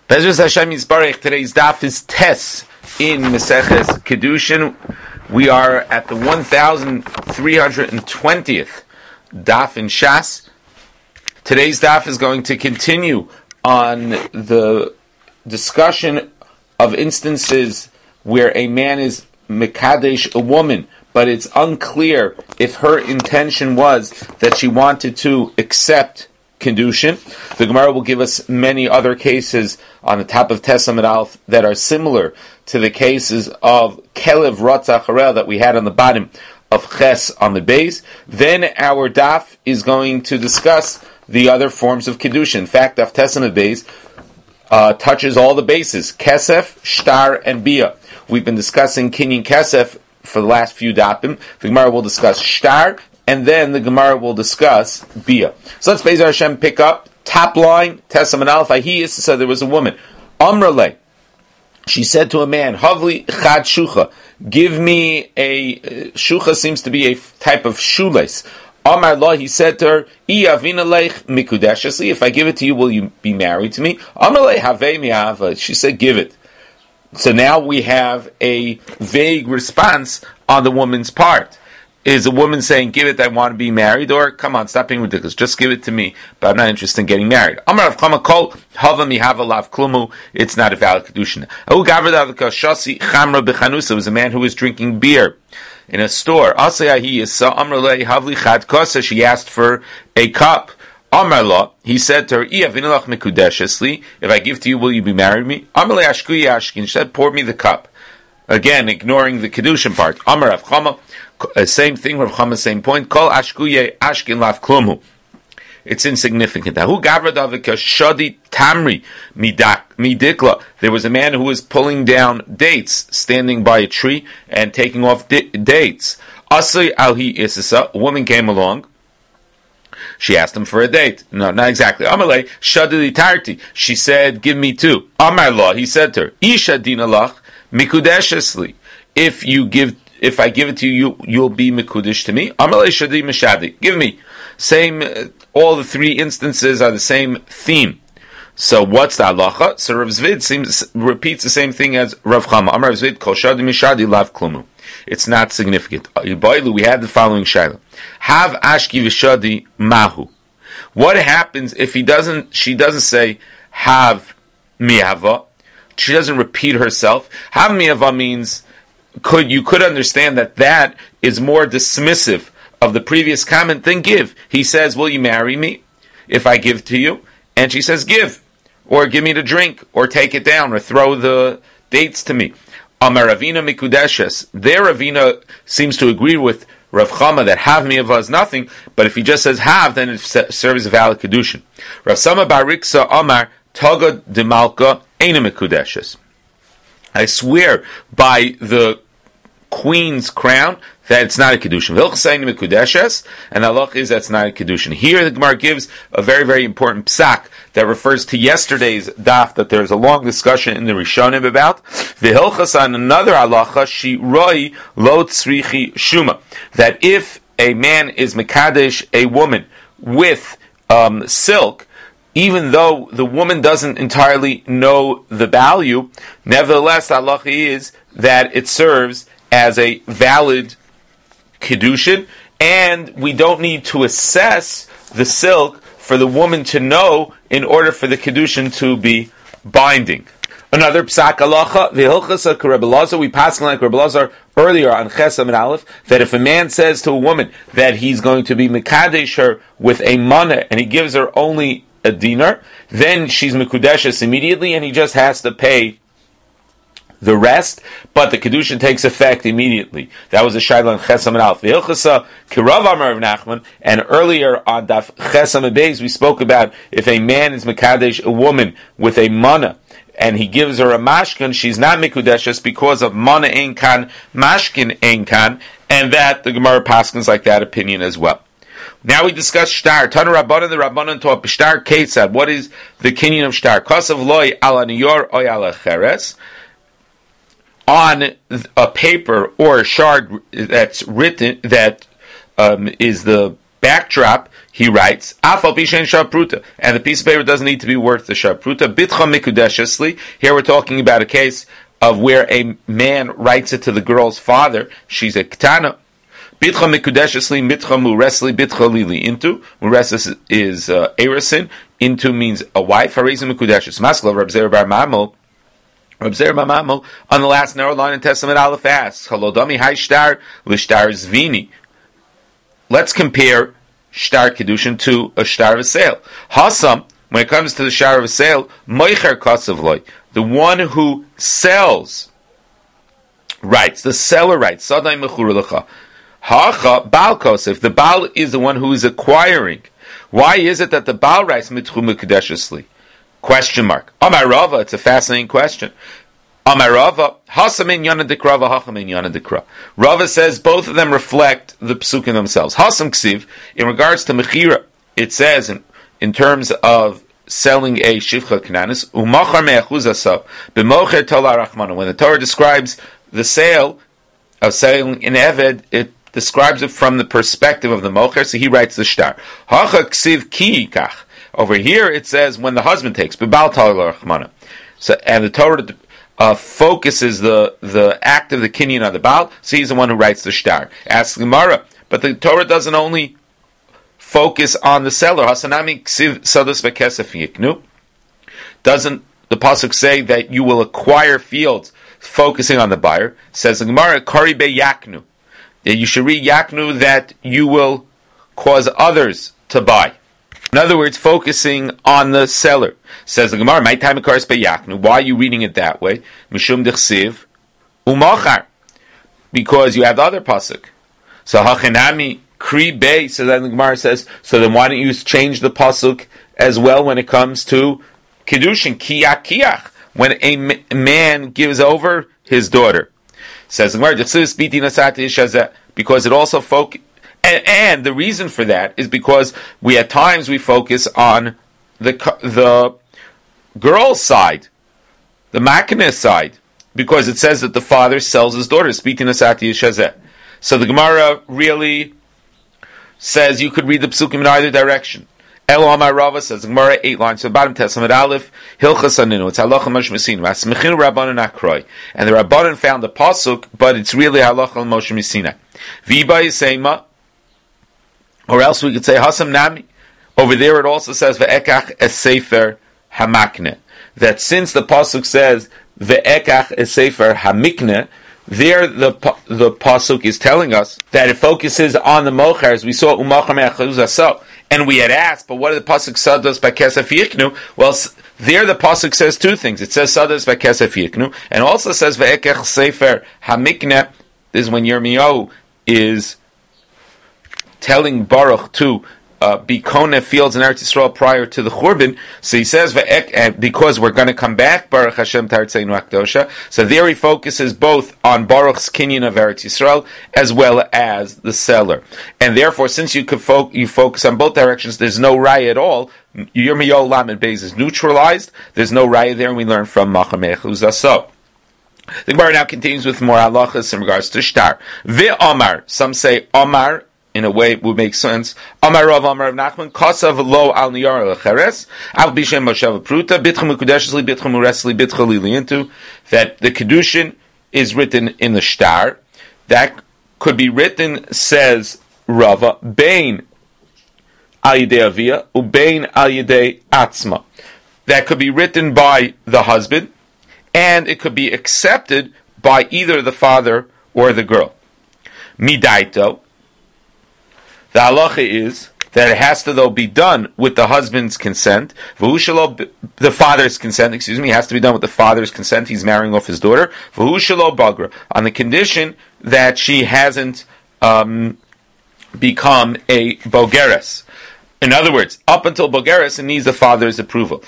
Bezos Hashem Yisbarech, today's daf is Tes in Meseches Kedushin. We are at the 1320th daf in Shas. Today's daf is going to continue on the discussion of instances where a man is Mekadesh a woman, but it's unclear if her intention was that she wanted to accept Kedushin. The Gemara will give us many other cases on the top of Tesam and Alf that are similar to the cases of Kelev Ratzach Harel that we had on the bottom of Ches on the base. Then our daf is going to discuss the other forms of Kedushin. In fact, daf Tesam and base touches all the bases: Kesef, Shtar, and Bia. We've been discussing Kinyan Kesef for the last few dafim. The Gemara will discuss Shtar, and then the Gemara will discuss Bia. So let's Be'ez Hashem pick up top line. Tesam and Aleph. So there was a woman, Amrale. She said to a man, Havli chad shucha, give me a shucha. Seems to be a type of shoelace. Amar Allah, he said to her, if I give it to you, will you be married to me? Amrale havei mi'ava. She said, give it. So now we have a vague response on the woman's part. Is a woman saying, give it, I want to be married, or come on, stop being ridiculous, just give it to me, but I'm not interested in getting married. Amar Rav Chama kol hava mihava lav klumu, it's not a valid kedushin. It was a man who was drinking beer in a store. She asked for a cup. Amar la, he said to her, if I give to you, will you be married to me? Amar she said, pour me the cup. Again, ignoring the kedushin part. Amar Rav Chama, same thing, Rav Chama, same point. Kol ashkuye ashkin lav klumu. It's insignificant. Ahu gavradavika shadi tamri midikla. There was a man who was pulling down dates, standing by a tree and taking off dates. Asay alhi isisa. A woman came along. She asked him for a date. No, not exactly. Amalei shadi tarti. She said, "Give me two." Amar la. He said to her, "Isha dina lach mikudeshesli." If I give it to you, you'll be mekudesh to me. Amalei shadi mishadi. Give me. Same. All the three instances are the same theme. So what's the halacha? So Rav Zvid repeats the same thing as Rav Chama. Amar Rav Zvid kol shadi mishadi lav klumu. It's not significant. We had the following shaila. Have ashki v'shadi mahu. What happens if she doesn't say have mi'ava? She doesn't repeat herself. Have mi'ava means you could understand that is more dismissive of the previous comment than give. He says, will you marry me if I give to you? And she says, give. Or give me the drink. Or take it down. Or throw the dates to me. Amar Ravina Mikudeshes. There Ravina seems to agree with Rav Chama that have mi'ava is nothing, but if he just says have, then it serves a valid kedushin. Rav Sama Bariksa Amar Toga de Malka Eina Mikudeshes. I swear by the queen's crown that it's not a kedushin. V'ilchsein Mikudeshes, and halach is that's not a kedushin. Here the Gemara gives a very, very important psak that refers to yesterday's daf that there's a long discussion in the Rishonim about. V'hilchas on another halacha, she roi lo tzrichi shuma, that if a man is mekadesh a woman with silk, even though the woman doesn't entirely know the value, nevertheless, halacha is that it serves as a valid kedushin, and we don't need to assess the silk for the woman to know in order for the kedushin to be binding. Another psak halacha, v'hilchasa k'Rebbe Elazar, we passed like Rebbe Elazar earlier on Chesam and Aleph, that if a man says to a woman that he's going to be mekadesh her with a mana, and he gives her only a dinar, then she's mekudeshes immediately, and he just has to pay the rest, but the kedushin takes effect immediately. That was a shayla on Chesam and Alf. V'hilchasa k'Rav Amar of Nachman, and earlier on Daf Chesam and Beis we spoke about if a man is mekadesh a woman with a mana, and he gives her a mashkin, she's not mikudeshes because of mana ein kan, mashkin ein kan, and that the Gemara paskins like that opinion as well. Now we discuss shtar. Tana Rabbanan, the Rabbanan taught shtar ketzad. What is the kinyan of shtar? Kasav loy ala niyor oy ala cheres. On a paper or a shard that's written, that is the backdrop, he writes, Afal Pishen Sharpruta, and the piece of paper doesn't need to be worth the Sharpruta. Bitcha Mikudeshesli, here we're talking about a case of where a man writes it to the girl's father. She's a Ketana. Bitcha Mikudeshesli, Mitcha Muresli, Bitcha Lili. Into, Mures is Erisin. Into means a wife. Harizim Mikudeshes. Maskla, Reb Zer Bar Mamel. Reb Zer Bar Mamel, on the last narrow line in Testament Aleph asks, Halodami Hai Shtar, Lishtar Zvini. Let's compare Shtar Kedushin to a Shtar of a sale. Hasam, when it comes to the Shtar of a sale, Moicher Kasavloi, the one who sells, writes, the seller writes, Sadai Mechurulacha. Hacha, Baal Kosef, the Baal is the one who is acquiring. Why is it that the Baal writes Mitchu Mekudeshesli? Question mark. Amar Rava, it's a fascinating question. Amar Rava, Hasam in Yana Dikra, Vahacham in Yana Dikra. Rava says both of them reflect the psukim themselves. Hasam Ksiv, in regards to Mechira, it says in terms of selling a Shivcha Knanis, Umachar Me'achuzasa, B'mocher Tola Rachmana. When the Torah describes the sale of selling an Eved, it describes it from the perspective of the Mocher, so he writes the Shtar. Hacha Ksiv Ki Kach. Over here it says when the husband takes, B'bal Tola Rachmana. So, and the Torah focuses the act of the kinyan on the Baal, so he's the one who writes the Shtar. Asks Gemara, but the Torah doesn't only focus on the seller. Hasanami Ksiv Sadas V'Kesef Yiknu. Doesn't the pasuk say that you will acquire fields focusing on the buyer? Says the Gemara, Kari Be Yaknu. That you should read Yaknu, that you will cause others to buy. In other words, focusing on the seller. Says the Gemara, my time Karis Be Yaknu. Why are you reading it that way? Mishum Dechsiv Umachar. Because you have the other pasuk. So Hachinami Kri Be, so then the Gemara says, so then why don't you change the pasuk as well when it comes to Kedushin, Kiach Kiach, when a man gives over his daughter. Says the Gemara, because it also focuses, and the reason for that is because at times we focus on the girl's side, the Makneh side, because it says that the father sells his daughter. So the Gemara really says you could read the psukim in either direction. Elo Amar Rava, says the Gemara, 8 lines. So bottom Testament Aleph, Hilchas Aninu, it's Halacha Moshe Messina. Asmechinu Rabbanan Akroi. And the Rabbanan found the pasuk, but it's really Halacha Moshe Messina. Viba Yisema, or else we could say Hasam Nami. Over there it also says Ve'ekach es Sefer Hamakne. That since the pasuk says Ve'ekach es Sefer Hamikne, there the pasuk is telling us that it focuses on the mocher, as we saw Umachar Me'achuzasa. And we had asked, but what did the pasuk Sadas by Kesef Yiknu? Well, there the pasuk says two things. It says Sadas by Kesef Yiknu, and also says Ve'ekech Sefer Hamikne. This is when Yirmiyahu is telling Baruch to be Koneh fields in Eretz Yisrael prior to the Churban. So he says, because we're going to come back, Baruch Hashem Tartzeinu Akdosha. So there he focuses both on Baruch's kinyan of Eretz Yisrael as well as the seller. And therefore, since you focus on both directions, there's no raya at all. Yirmiyahu Lamed Beis is neutralized. There's no raya there, and we learn from Machameh Chuzaso. The Gemara now continues with more halachas in regards to shtar. Ve'omar, some say Omar, in a way it would make sense. Amar Rav Nachman, Kasav lo al niyar lecheres, al bishem moshav pruta, bitcha mekudeshesli, bitcha muresli, bitcha lilientu, that the kedushin is written in the shtar. That could be written, says Rava, bein al yedei avia, ubein al yedei atzma. That could be written by the husband, and it could be accepted by either the father or the girl. Midaito, the halacha is that it has to, though, be done with the husband's consent. The father's consent, it has to be done with the father's consent. He's marrying off his daughter. Bagra, on the condition that she hasn't become a bogeres. In other words, up until bogeres, it needs the father's approval.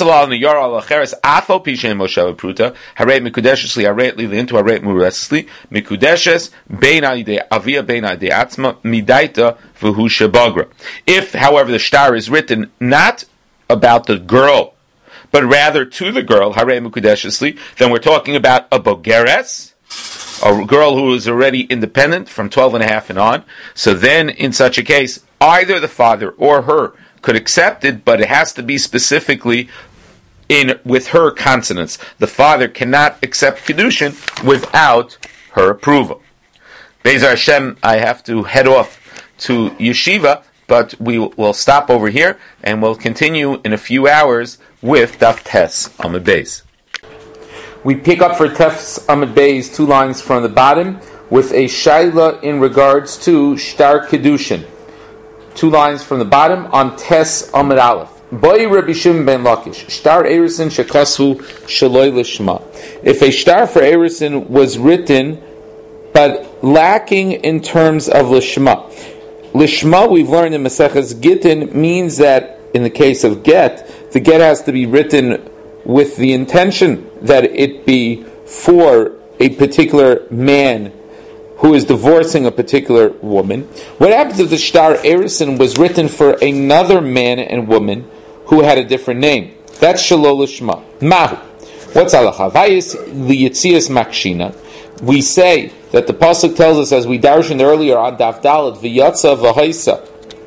If, however, the shtar is written not about the girl, but rather to the girl, then we're talking about a bogeres, a girl who is already independent from 12 and a half and on. So then, in such a case, either the father or her could accept it, but it has to be specifically with her consonants. The father cannot accept Kedushin without her approval. Be'ezer Hashem, I have to head off to yeshiva, but we will stop over here and we'll continue in a few hours with Daf Tes Amud Beis. We pick up for Tes Amud Beis 2 lines from the bottom with a shaila in regards to Shtar Kedushin. 2 lines from the bottom on Tes Amud Aleph. Boi Rabbi Shimon ben Lakish, Shtar Erisin shekasu shaloi lishma. If a shtar for Erisin was written but lacking in terms of lishma. Lishma, we've learned in Maseches Gittin, means that in the case of get, the get has to be written with the intention that it be for a particular man who is divorcing a particular woman. What happens if the shtar Erisin was written for another man and woman who had a different name? That's Shalol Lishma. Mahu. What's halacha? Vayis liyitzias makshina. We say that the pasuk tells us, as we darshaned earlier on Daf Dalet, v'yatza v'haisa,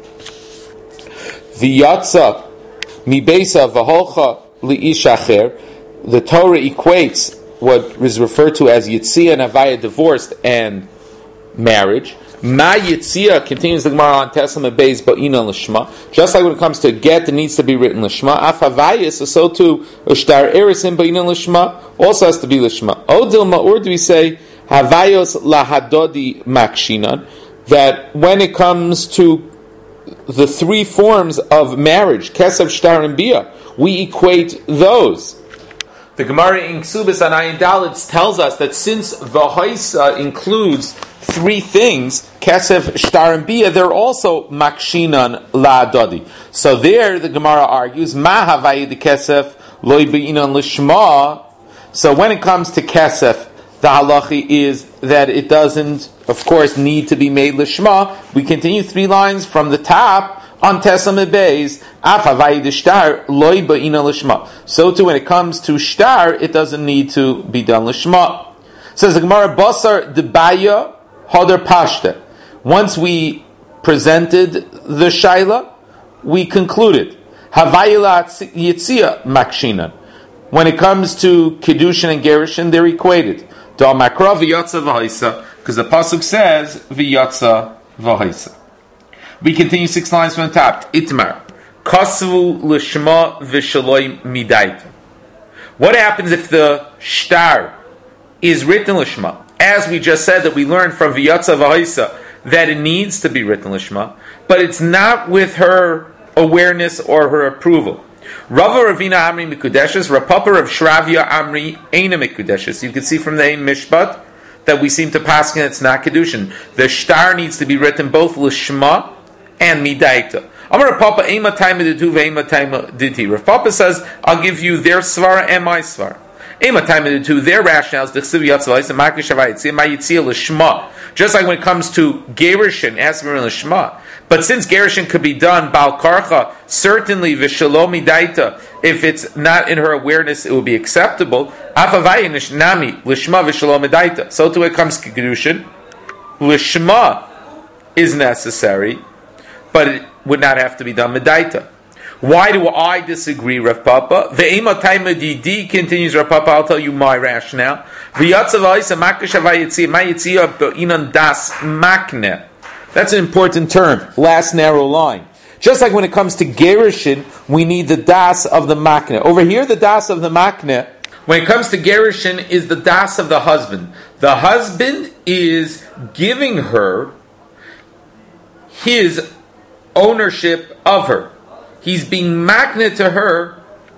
v'yatza mibeisa v'holcha li'ish acher. The Torah equates what is referred to as yitzia and avaya, divorced and marriage. Ma yitzia, continues the Gemara on Tes Amud Beis ba'ina l'shma. Just like when it comes to get, it needs to be written l'shma. Af havayis, so too shtar erisin ba'ina l'shma also has to be l'shma. Odil ma'ur, do we say havayos lahadodi makshinan, that when it comes to the 3 forms of marriage, kesef, shtar, and bia, we equate those. The Gemara in Ksubis on Ayin Dalet tells us that since v'haisa includes 3 things, kesef, shtar, and bia, they're also makshinan lahadodi. So there, the Gemara argues, ma havayi de kesef loy be'inan lishma. So when it comes to kesef, the halachi is that it doesn't, of course, need to be made lishma. We continue 3 lines from the top on Tes Amud Beis. Af havayid shtar loy ba'ina lishma. So too, when it comes to shtar, it doesn't need to be done lishma. Says the Gemara, basar debaya hadar pashta. Once we presented the shaila, we concluded havayila yitzia makshinan. When it comes to kedushin and gerushin, they're equated. Because the pasuk says v'yatza v'haisa. We continue 6 lines from the top. Itmar kasvu l'shma v'shaloi midaita. What happens if the shtar is written l'shma? As we just said, that we learned from v'yatza v'haisa that it needs to be written l'shma, but it's not with her awareness or her approval. Rava Ravina Amri Mikudeshes, Rapapa Rav Shravya Amri Eina Mikudeshes. You can see from the Ein Mishpat that we seem to pass in it's not Kedushin. The shtar needs to be written both Lishma and Midaita. Amar Rapapa Eima Taima Ditu Ve'eima Taima Diti. Rav Papa says, I'll give you their svara and my svara. Eima Taima Ditu, their rationales, Dechsiv Yatzavais, and Makish Havayitzi, Mayitzia Lishma. Just like when it comes to Gerishin, Asmer and Lishma. But since Gerishin could be done, Baal Karcha, certainly V'Shalom Midaita, if it's not in her awareness, it will be acceptable. Afavayin Nami, Lishma V'Shalom Midaita. So too it comes to Kedushin. Lishma is necessary, but it would not have to be done Midaita. Why do I disagree, Rav Papa? Ve'ema taima didi, continues Rav Papa, I'll tell you my rationale. V'yatzav makish havayitzi, mayitzia be'inan das makne. That's an important term. Last narrow line. Just like when it comes to Gerishin, we need the das of the makne. Over here, the das of the makne, when it comes to Gerishin, is the das of the husband. The husband is giving her his ownership of her. He's being makne to her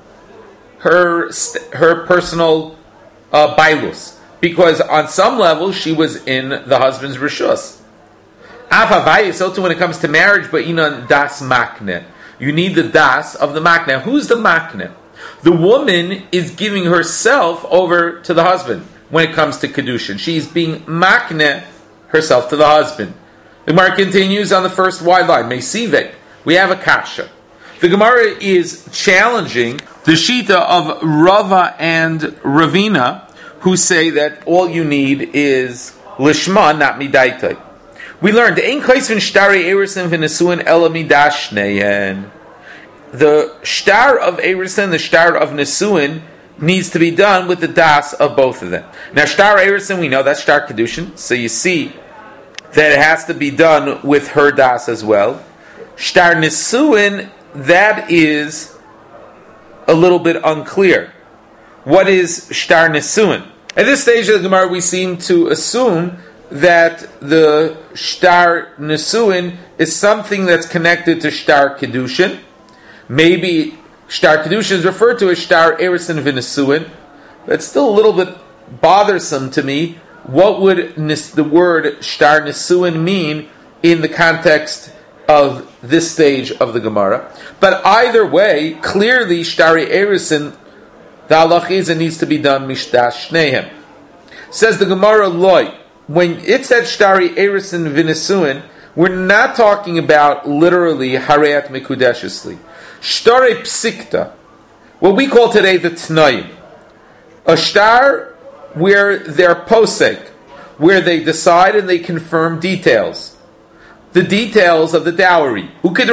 personal bailus, because on some level she was in the husband's rishus. So too when it comes to marriage, but das makne, you need the das of the makne. Who's the makne? The woman is giving herself over to the husband when it comes to kedushin. She's being makne herself to the husband. The Gemara continues on the first wide line. Meisivek, we have a kasha. The Gemara is challenging the shita of Rava and Ravina, who say that all you need is lishma, not midaitai. We learned ein kaisvin shtari erisin v'nesuin ela midashneyen. The shtar of erisin, the shtar of nesuin, needs to be done with the das of both of them. Now, shtar erisin, we know that's shtar kedushin, so you see that it has to be done with her das as well. Shtar nesuin, that is a little bit unclear. What is shtar nesuin? At this stage of the Gemara, we seem to assume that the shtar nesuin is something that's connected to shtar kedushin. Maybe shtar kedushin is referred to as shtar erisin v'nesuin. That's still a little bit bothersome to me. What would the word shtar nesuin mean in the context of this stage of the Gemara? But either way, clearly shtari erisin, the halach is it needs to be done mishdash shnehem. Says the Gemara loy, when it said shtari erisin v'nesuin, we're not talking about literally hareat mekudeshesli. Shtare psikta, what we call today the tnayim, a shtar where they're posek, where they decide and they confirm details. The details of the dowry.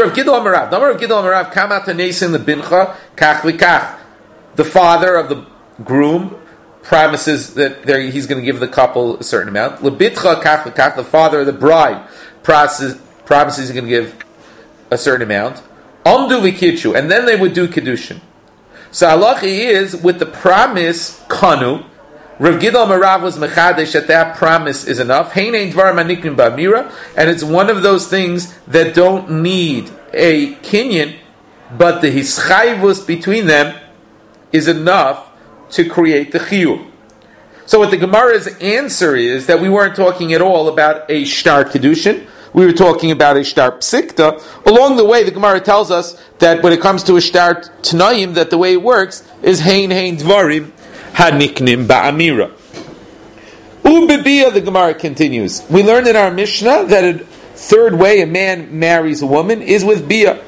The father of the groom promises that he's going to give the couple a certain amount. The father of the bride promises he's going to give a certain amount. And then they would do kedushin. So halachi is with the promise kanu. Rav Gidol Marav was mechadesh that promise is enough. And it's one of those things that don't need a kinyan, but the hischayvus between them is enough to create the chiyuv. So what the Gemara's answer is that we weren't talking at all about a shtar kedushin. We were talking about a shtar psikta. Along the way, the Gemara tells us that when it comes to a shtar tnayim, that the way it works is hein dvarim haniknim ba'amira. Ubebiya, the Gemara continues. We learned in our Mishnah that a third way a man marries a woman is with bia.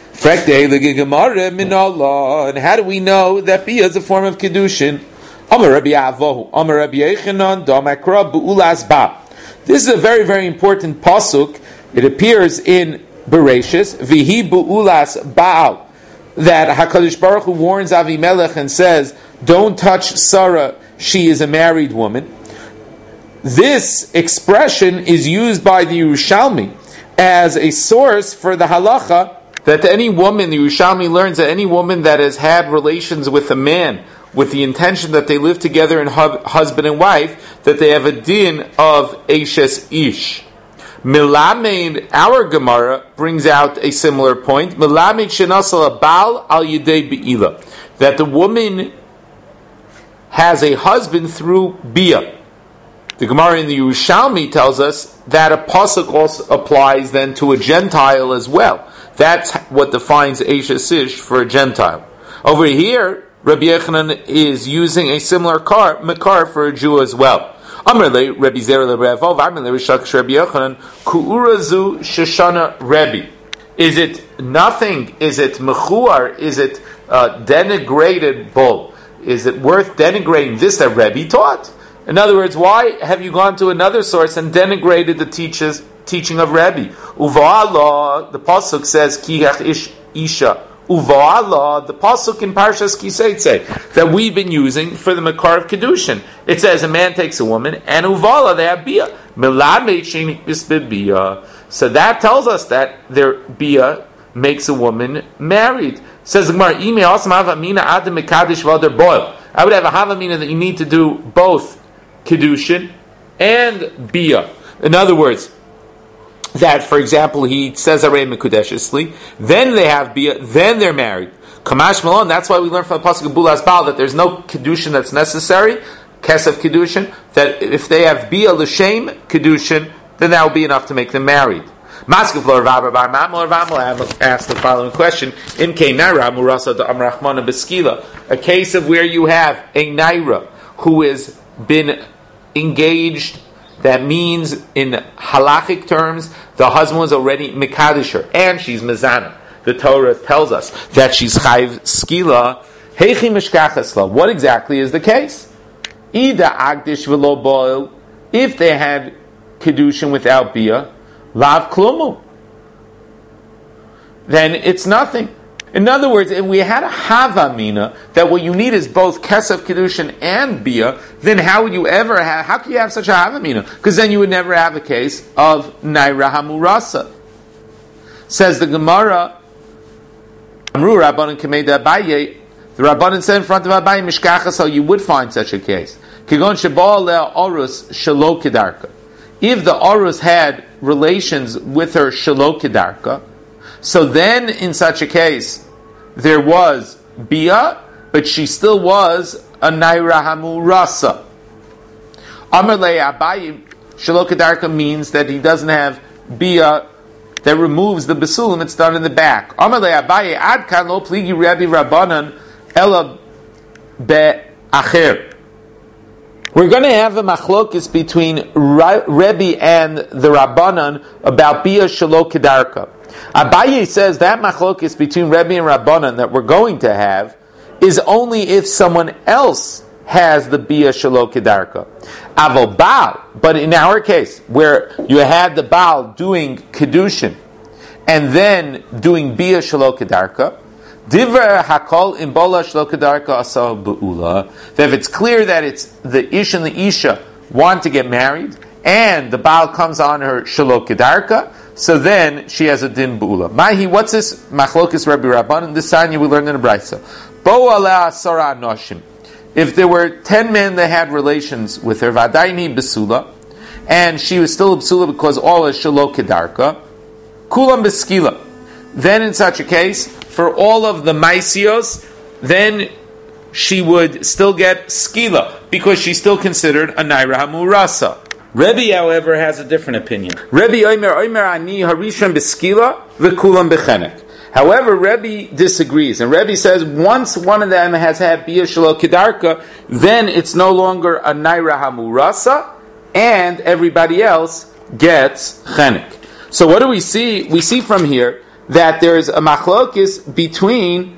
And how do we know that bia is a form of kedushin? This is a very, very important pasuk. It appears in Bereshis, Vihi bu'ulas ba'al, that HaKadosh Baruch Hu warns Avimelech and says, don't touch Sarah, she is a married woman. This expression is used by the Yerushalmi as a source for the halacha that any woman, the Yerushalmi learns that any woman that has had relations with a man with the intention that they live together in husband and wife, that they have a din of Eishes Ish. Milamed, our Gemara, brings out a similar point. Milamed shenasal bal al yidei be'ila, that the woman has a husband through bia. The Gemara in the Yerushalmi tells us that a pasuk also applies then to a Gentile as well. That's what defines Eishes Ish for a Gentile. Over here, Rabbi Yechanan is using a similar makar for a Jew as well. Amrle Rabbi Zera leRevav, Amrle Rishakish Rabbi Yechanan, Ku'urazu Shoshana Rebbe. Is it nothing? Is it mechuar? Is it denigrated bull? Is it worth denigrating this that Rebbe taught? In other words, why have you gone to another source and denigrated the teaching of Rebbe? Uva'ala, the pasuk says Kihach Isha. Uva'ala, the pasuk in Parshas Kiseitze that we've been using for the makar of kedushin. It says a man takes a woman, and uva'ala they have bia. So that tells us that their bia makes a woman married. Says the Gemara, I would have a havamina that you need to do both kedushin and bia. In other words, that, for example, he says Arei Mekudeshesli, then they have bia, then they're married. Kamash Malon, that's why we learn from the pasuk of Bulas Baal that there's no kedushin that's necessary, kesef kedushin, that if they have bia l'shem kedushin, then that will be enough to make them married. Asked the following question: In Naira Murasa de Amrachmana Beskila, a case of where you have a Naira who has been engaged. That means, in halachic terms, the husband was already mikadisher, and she's mezana. The Torah tells us that she's chayv skila. Heichi mishkachasla. What exactly is the case? Ida agdish v'lo boil, if they had kedushin without bia, lav klumu, then it's nothing. In other words, if we had a havamina that what you need is both kesef kedushin and bia, then how would you ever have? How can you have such a havamina? Because then you would never have a case of naira hamurasa. Says the Gemara, Amru Rabbanan Kameda Abaye. The Rabbanan said in front of Abaye Mishkachas, so you would find such a case. Kigon Shabal Lea Orus Shalo Kedarka. If the Orus had relations with her Shalo Kedarka, so then in such a case there was Bia, but she still was a Naira Hamurasa. Amr Le Abaye Shalo Kedarka means that he doesn't have Bia that removes the besulim, it's done in the back. Amar le Abaye ad kan lo pligi Rabbi Rabbanan ela be'acher. We're going to have a machlokis between Rebbe and the Rabbanan about bia shelo kedarka. Abaye says that machlokis between Rebbe and Rabbanan that we're going to have is only if someone else has the bia shelo kedarka. Avo Baal, but in our case, where you had the Baal doing kedushin and then doing bia shelo kedarka, divrei hakol in bola shelo kedarka asah beula. That if it's clear that it's the ish and the isha want to get married, and the Baal comes on her shelo kedarka, so then she has a din beula. Mahi, what's this machlokis Rabbi Rabbanan? This Tanya we learned in a brayso. Bo ala asara noshim. If there were 10 men that had relations with her, Vadaini Besula, and she was still a Besula because all is Shalo Kedarka, Kulam Beskila. Then in such a case, for all of the Maisios, then she would still get Skila, because she's still considered a Naira Hamurasa. Rebbe, however, has a different opinion. Rebbe Omer Ani Harishon Beskila, V'Kulam Bechenek. However, Rebbe disagrees, and Rebbe says once one of them has had bia shelo kedarka, then it's no longer a naira hamurasa, and everybody else gets chenek. So what do we see? We see from here that there is a machlokis between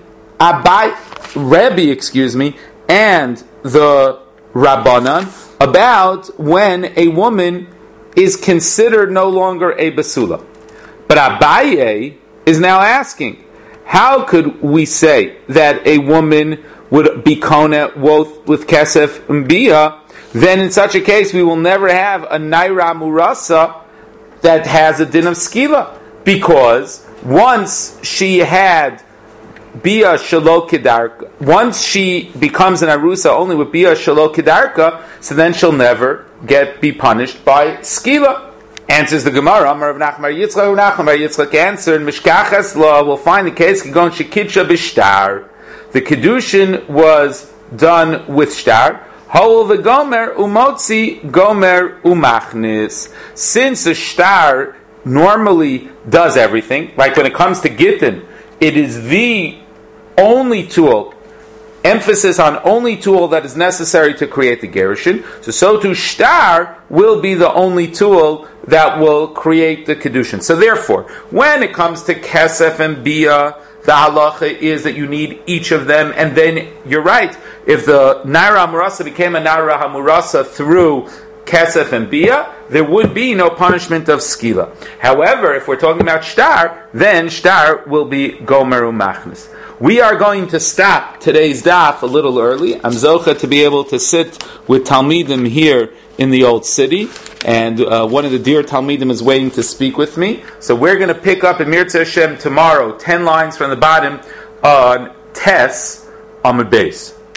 Rebbe, and the Rabbanan about when a woman is considered no longer a basula. But Abaye is now asking, how could we say that a woman would be kona both with kesef and bia? Then in such a case we will never have a naira murasa that has a din of skila, because once she had bia shelo kedarka, once she becomes an arusa only with bia shelo kedarka, so then she'll never be punished by skila. Answers the Gemara, Amar of Nachmar Yitzchak answered, Mishkachas law, we'll find the case, Kigon Shekitsha Bishtar. The Kedushin was done with Shtar. Hol v'gomer umotzi gomer umachnis. Since a Shtar normally does everything, like when it comes to Gittin, it is the only tool, emphasis on only tool that is necessary to create the Gerushin. So too Shtar will be the only tool that will create the Kedushin. So therefore, when it comes to Kesef and Bia, the halacha is that you need each of them, and then you're right, if the Naira Hamurasa became a Naira Hamurasa through Kesef and Bia, there would be no punishment of Skila. However, if we're talking about Shtar, then Shtar will be Gomer Umachnis. We are going to stop today's daf a little early. I'm zocha to be able to sit with Talmidim here in the old city, and one of the dear Talmidim is waiting to speak with me. So we're going to pick up in Mirza Hashem tomorrow, 10 lines from the bottom on Tes Amud Beis.